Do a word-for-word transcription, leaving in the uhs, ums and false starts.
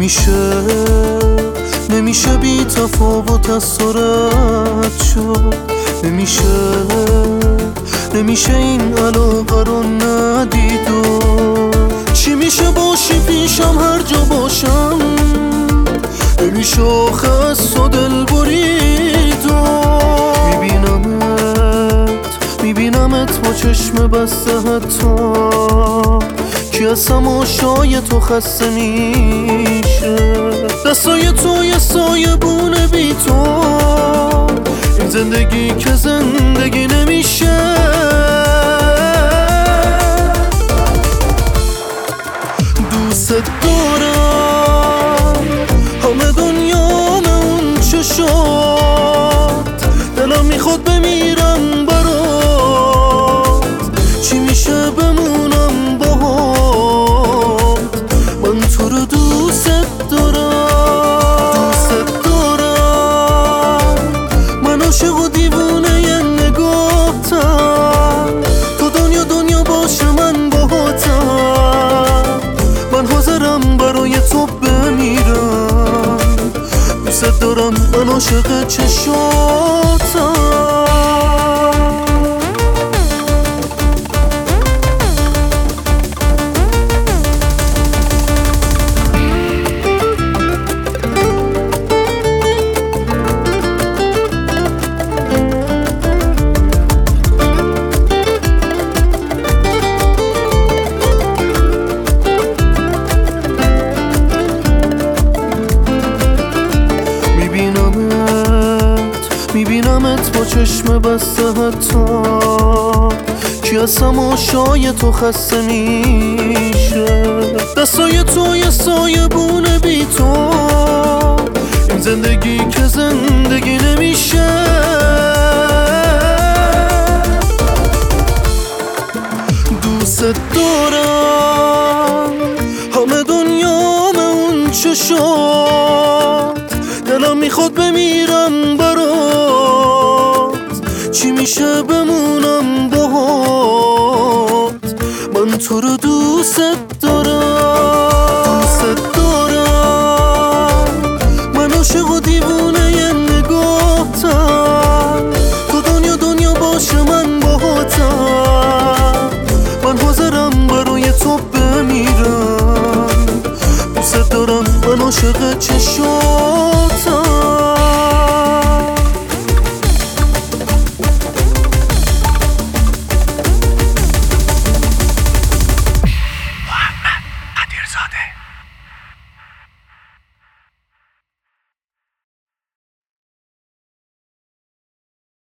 نمیشه نمیشه بی تفاوت از تو رد شد. نمیشه نمیشه این علاقه رو ندید و چی میشه باشی پیشم هر جا باشم. نمیشه آخه از تو دل برید و میبینمت میبینمت با چشم بسته حتی کی از تماشای تو خسته میشه. دستای تو یه سایه بونه بی تو این زندگی که زندگی نمیشه. دوست دارم همه دنیا نه اون چشات دلم میخواد بمیرم برات. چی میشه بمونم باهات من تو رو دوست دارم. دوست دارم من عاشق و دیوونه ی نگاهتم. تو دنیا دنیا باشه من باهاتم. من حاضرم برای تو بمیرم. دوست دارم من عاشق چشاتم. میبینمت با چشم بسته حتی کی از تماشای تو خسته میشه. دستای تو یه سایه بونه بی تو این زندگی که زندگی نمیشه. دوست دارم همه دنیا نه اون چشات دلم میخواد بمیرم برات. چی میشه بمونم باهات من تو رو دوست دارم. دوست دارم من عاشق و دیوونه ی نگاهتم. تو دنیا دنیا باشه من باهاتم. من حاضرم برای تو بمیرم. دوست دارم من عاشق چشات